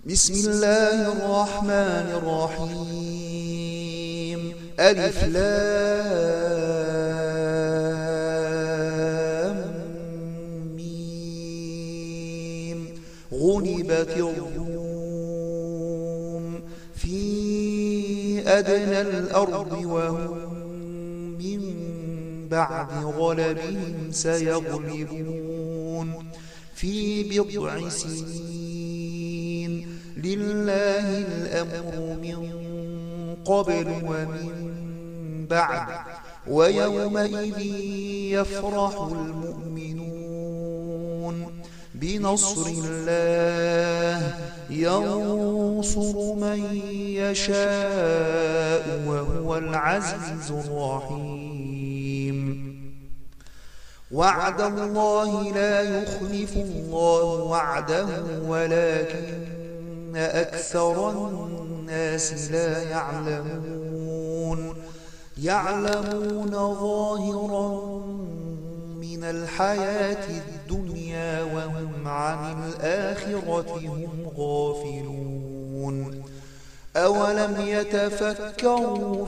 بسم الله الرحمن الرحيم. ألف لام ميم. غلبت الروم في أدنى الأرض وهم من بعد غلبهم سيغلبون في بضع سنين. لله الأمر من قبل ومن بعد ويومئذ يفرح المؤمنون بنصر الله ينصر من يشاء وهو العزيز الرحيم. وعد الله لا يخلف الله وعده ولكن أكثر الناس لا يعلمون ظاهرا من الحياة الدنيا وهم عن الآخرة هم غافلون. أولم يتفكروا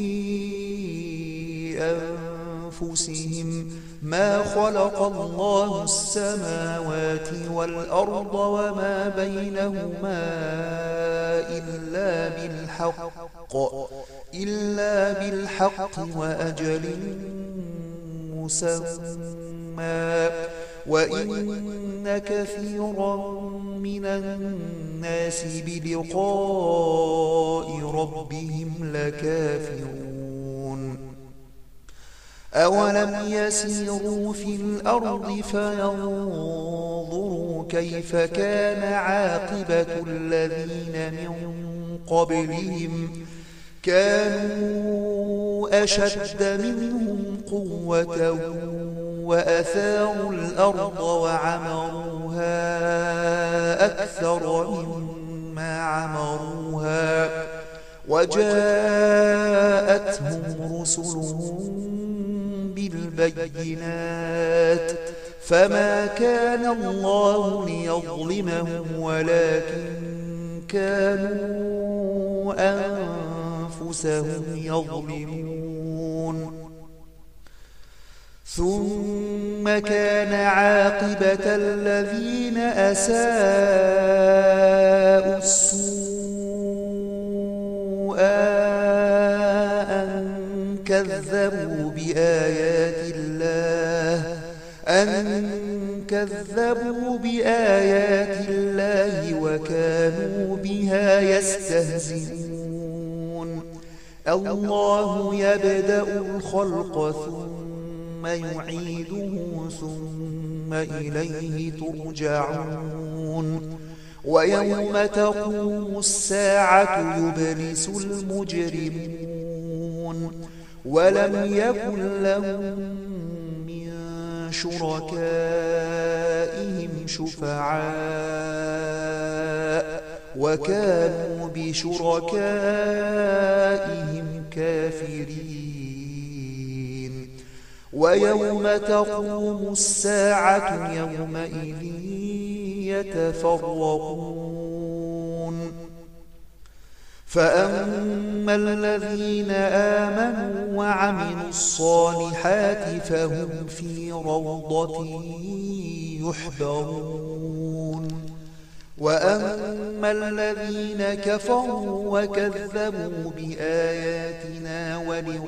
في أنفسهم ما خلق الله السماوات والأرض وما بينهما إلا بالحق وأجل مسمى وإن كثيرا من الناس بلقاء ربهم لكافرون. أولم يسيروا في الأرض فينظروا كيف كان عاقبة الذين من قبلهم كانوا أشد منهم قوة وأثاروا الأرض وعمروها أكثر مما عمروها وجاءتهم رسلهم بالبينات فما كان الله ليظلمهم ولكن كانوا أنفسهم يظلمون. ثم كان عاقبة الذين أساءوا السوء أن كذبوا بآيات الله وكانوا بها يستهزئون. الله يبدأ الخلق ثم يعيده ثم إليه ترجعون. ويوم تقوم الساعة يبلس المجرمون ولم يكن لهم من شركائهم شفعاء وكانوا بشركائهم كافرين. ويوم تقوم الساعة يومئذ يتفرقون. فأما الذين آمنوا وعملوا الصالحات فهم في روضة يحبرون. وأما الذين كفروا وكذبوا بآياتنا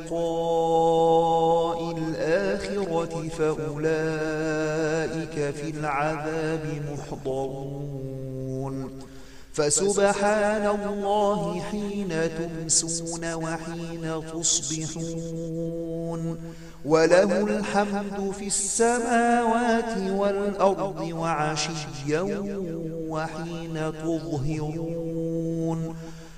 ولقاء الآخرة فأولئك في العذاب محضرون. فسبحان الله حين تمسون وحين تصبحون وله الحمد في السماوات والأرض وعشيا وحين تظهرون.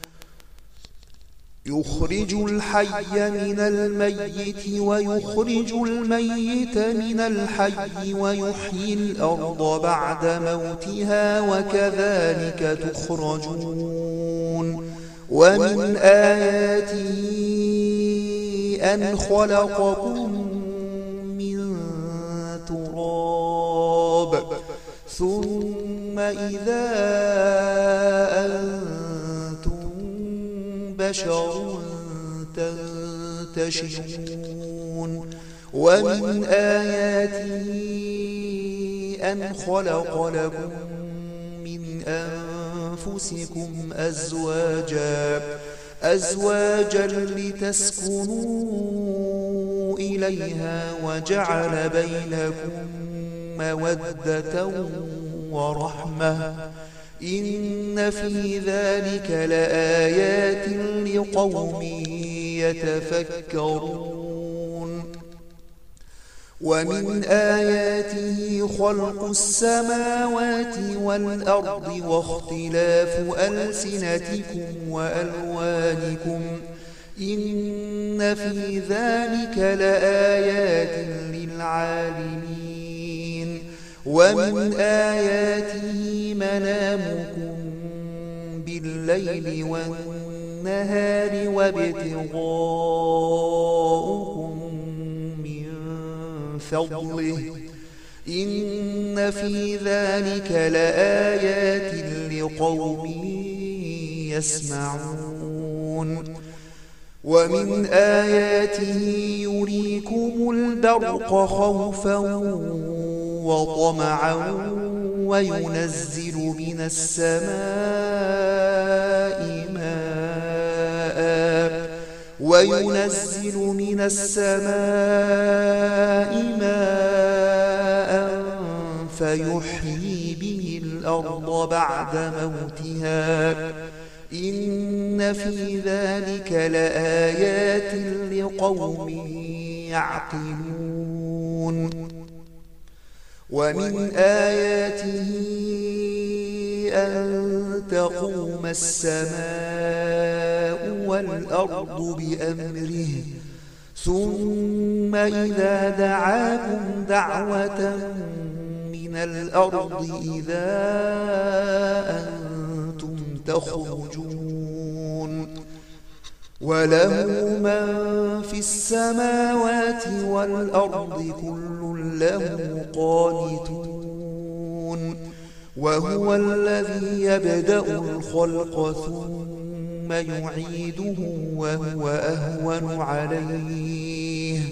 يخرج الحي من الميت ويخرج الميت من الحي ويحيي الأرض بعد موتها وكذلك تخرجون. ومن آياته أن خلقكم من تراب ثم إذا أنتم بشر تنتشرون ومن آياته أن خلق لكم من أنفسكم أزواجا لتسكنوا إليها وجعل بينكم مودة ورحمة إن في ذلك لآيات لقوم يتفكرون ومن آياته خلق السماوات والأرض واختلاف ألسنتكم وألوانكم إن في ذلك لآيات للعالمين ومن آياته منامكم بالليل والنهار وابتغاؤكم من فضله إن في ذلك لآيات لقوم يسمعون ومن آياته يريكم البرق خوفا وطمعا وينزل من السماء ماء فيحيي به الأرض بعد موتها إن في ذلك لآيات لقوم يعقلون ومن آياته أن تقوم السماء والأرض بأمره ثم إذا دعاكم دعوة من الأرض إذا أنتم تخرجون وله من في السماوات والأرض كل له قانتون وهو الذي يبدأ الخلق ثم يعيده وهو أهون عليه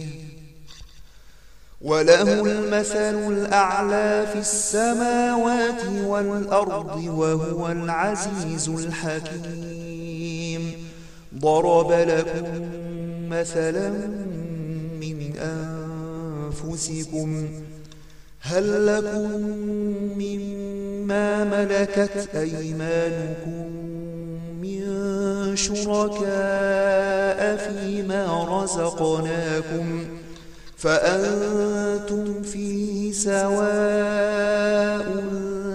وله المثل الأعلى في السماوات والأرض وهو العزيز الحكيم ضرب لكم مثلا من أنفسكم هل لكم مما ملكت أيمانكم من شركاء فيما رزقناكم فأنتم فيه سواء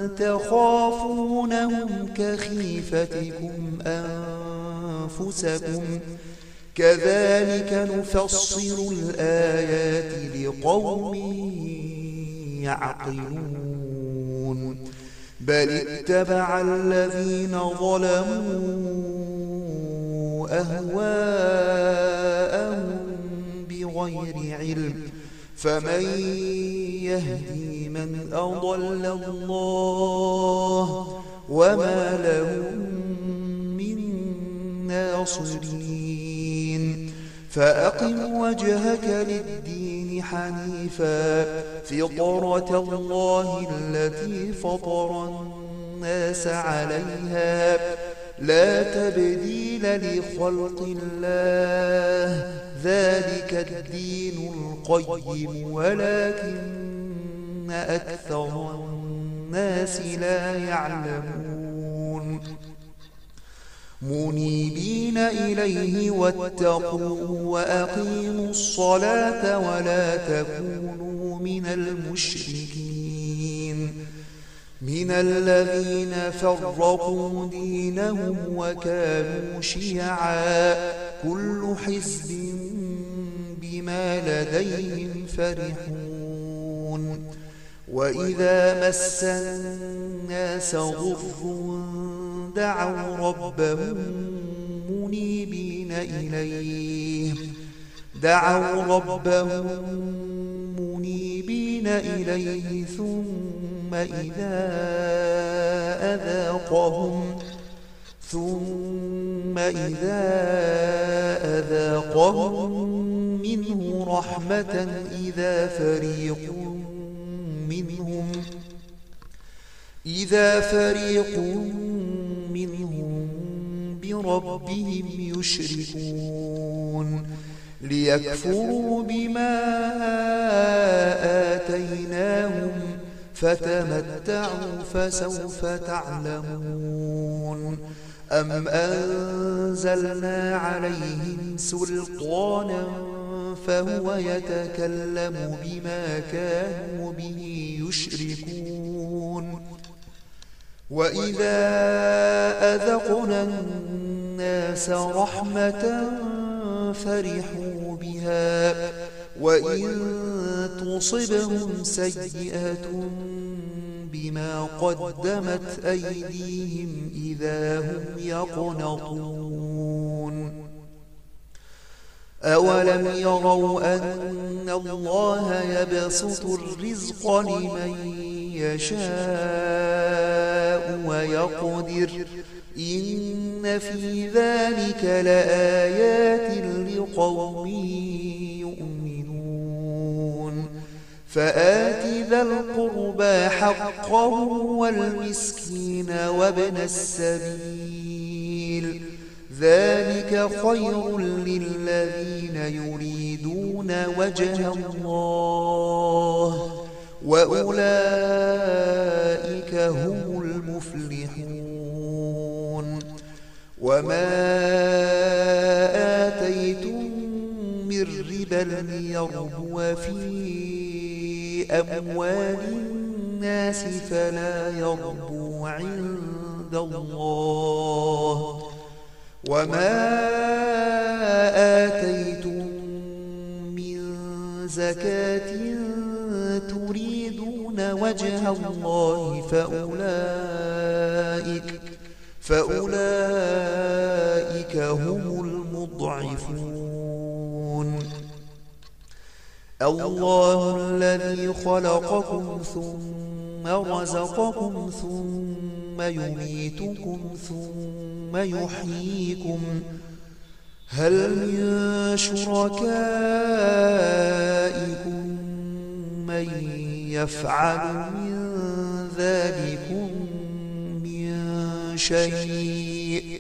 تخافونهم كخيفتكم أنفسكم كذلك نفصل الآيات لقوم يعقلون بل اتبع الذين ظلموا أهواءهم بغير علم فمن يهدي من أضل الله وما لهم من ناصرين فأقم وجهك للدين حنيفا فطرة الله التي فطر الناس عليها لا تبديل لخلق الله ذلك الدين القيم ولكن أكثر الناس لا يعلمون منيبين إليه واتقوا وأقيموا الصلاة ولا تكونوا من المشركين من الذين فرقوا دينهم وكانوا شيعا كل حزب بما لديهم فرحون وإذا مس الناس ضر دعوا ربهم منيبين إليه ثم ثم إذا أذاقهم منه رحمة إذا فريق منهم بربهم يشركون ليكفروا بما آتيناهم فتمتعوا فسوف تعلمون أم أنزلنا عليهم سلطانا فهو يتكلم بما كانوا به يشركون وإذا أذقنا الناس رحمة فرحوا بها وإن تصبهم سيئة بما قدمت أيديهم إذا هم يقنطون أولم يروا أن الله يبسط الرزق لمن يشاء ويقدر إن في ذلك لآيات لقوم يؤمنون فآت ذا القربى حقه والمسكين وابن السبيل ذلك خير للذين يريدون وجه الله وأولئك هم المفلحون وما آتيتم من ربا ليربو في أموال الناس فلا يربو عند الله وما آتيتم من زكاة تريدون وجه الله فأولئك هم المضعفون الله الذي خلقكم ثم رزقكم ثم يميتكم ثم يحييكم هل من شركائكم من يفعل من ذلكم من شيء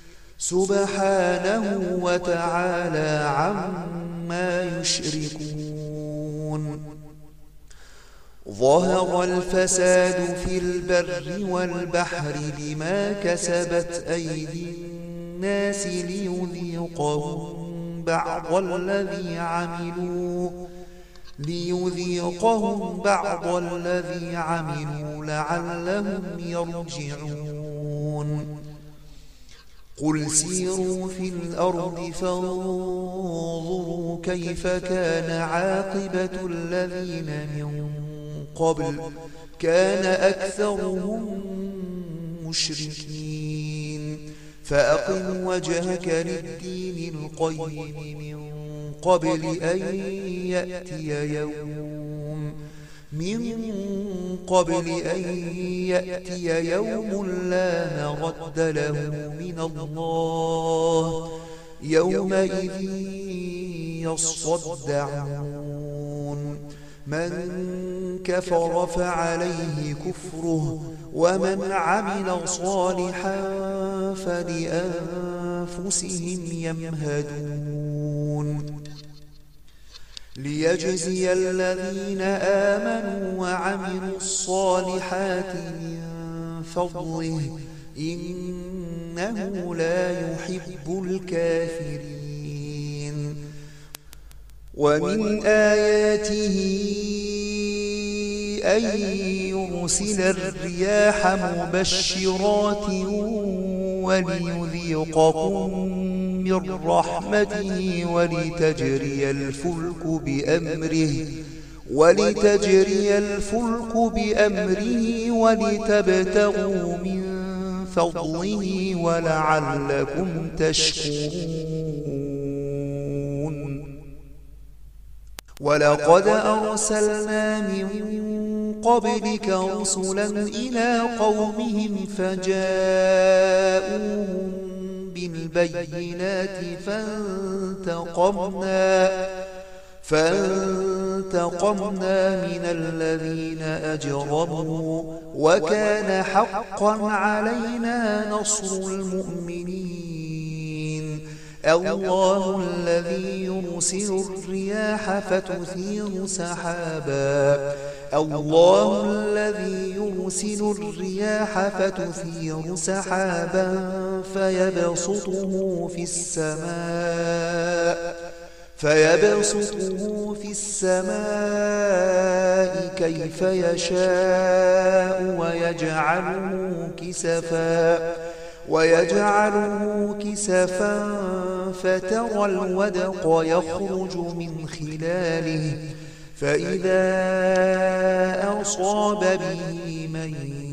سبحانه وتعالى عما يشركون ظهر الفساد في البر والبحر بما كسبت أيدي الناس ليذيقهم بعض الذي عملوا لعلهم يرجعون قل سيروا في الأرض فانظروا كيف كان عاقبة الذين من قبل كان أكثرهم مشركين فأقم وجهك للدين القيم من قبل أن يأتي يوم لا مرد له من الله يومئذ يصدعون من كفر فعليه كفره ومن عمل صالحا فلأنفسهم يمهدون ليجزي الذين آمنوا وعملوا الصالحات من فضله إنه لا يحب الكافرين ومن آياته أن يرسل الرياح مبشرات وليذيقكم من رحمته ولتجري الفلك بأمره ولتبتغوا من فضله ولعلكم تشكرون ولقد أرسلنا من قبلك رسلا إلى قومهم فجاءوهم بالبينات فانتقمنا من الذين أجرموا وكان حقا علينا نصر المؤمنين. الله الذي يرسل الرياح فتثير سحابا فيبسطه في السماء كيف يشاء ويجعله كسفا فترى الودق يخرج من خلاله فإذا أصاب به من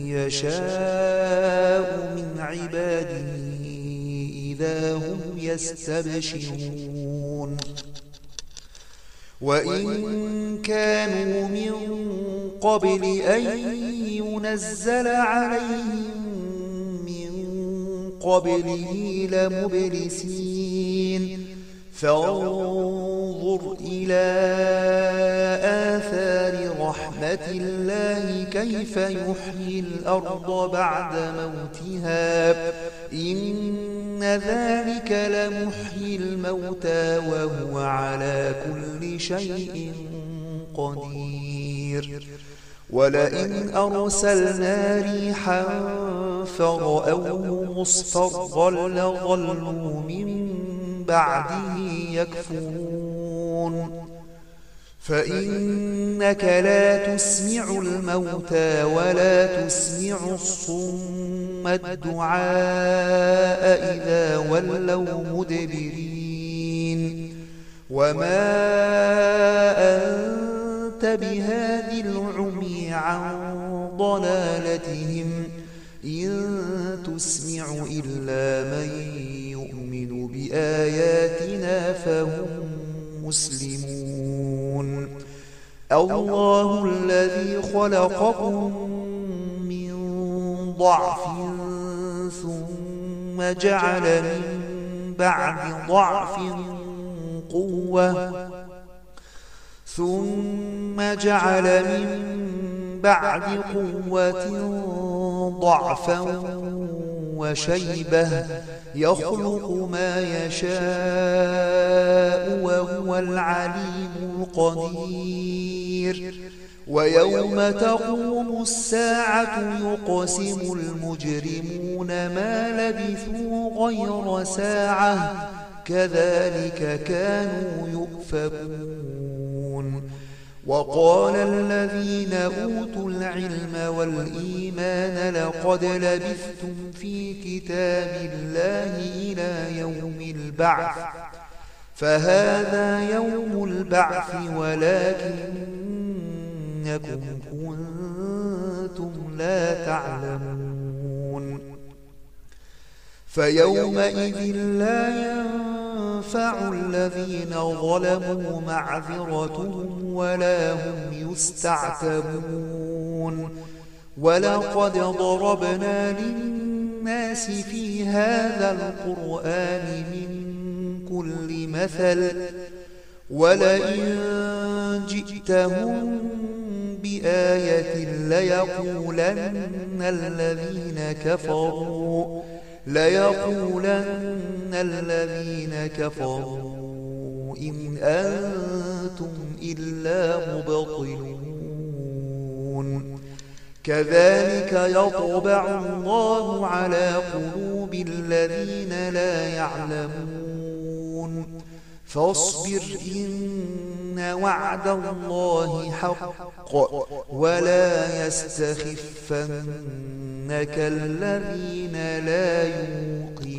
يشاء من عباده إذا هم يستبشرون. وإن كانوا من قبل أن ينزل عليهم من قبله لمبلسين. فانظر إلى آثار رحمة الله كيف يحيي الأرض بعد موتها إن ذلك لمحيي الموتى وهو على كل شيء قدير. ولئن أرسلنا ريحا فرأوه مصفرا لظلوا من بعده يكفرون. فإنك لا تسمع الموتى ولا تسمع الصم الدعاء إذا ولوا مدبرين. وما أنت بهادي العمي عن ضلالتهم إن تسمع إلا من يؤمن بآياتنا فهم مسلمون. الله الذي خلقكم من ضعف ثم جعل من بعد ضعف قوة ضعفا وشيبة يخلق ما يشاء وهو العليم القدير. ويوم تقوم الساعة يقسم المجرمون ما لبثوا غير ساعة كذلك كانوا يؤفكون. وقال الذين أوتوا العلم والإيمان لقد لبثتم في كتاب الله إلى يوم البعث فهذا يوم البعث ولكنكم كنتم لا تعلمون. فيومئذ لا ينفع الذين ظلموا معذرتهم ولا هم يستعتبون. ولقد ضربنا للناس في هذا القرآن من كل مثل ولئن جئتهم بآية ليقولن الذين كفروا إن أنتم إلا مبطلون. كذلك يطبع الله على قلوب الذين لا يعلمون. فاصبر إن وعد الله حق ولا يستخفنك الذين لا يوقنون.